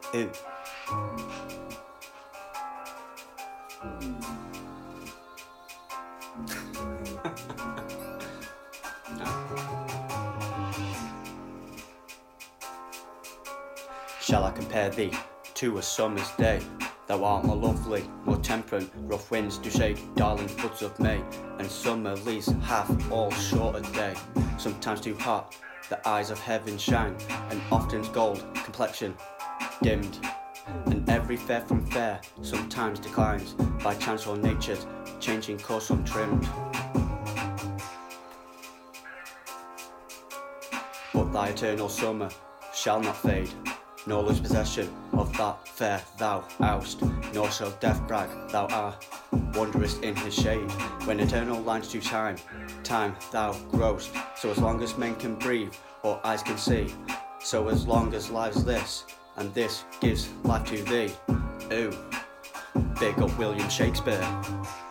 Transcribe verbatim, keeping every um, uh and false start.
Ew. Shall I compare thee to a summer's day? Thou art more lovely, more temperate, rough winds do shake darling buds of May, and summer leaves half all short a day. Sometimes too hot, the eyes of heaven shine, and often gold complexion dimmed, and every fair from fair sometimes declines, by chance or nature's changing course untrimmed. But thy eternal summer shall not fade, nor lose possession of that fair thou oust, nor shall death brag thou art wanderest in his shade. When eternal lines to time, time thou growst, so as long as men can breathe or eyes can see, so as long as life's this, and this gives life to thee. Ooh, big up William Shakespeare.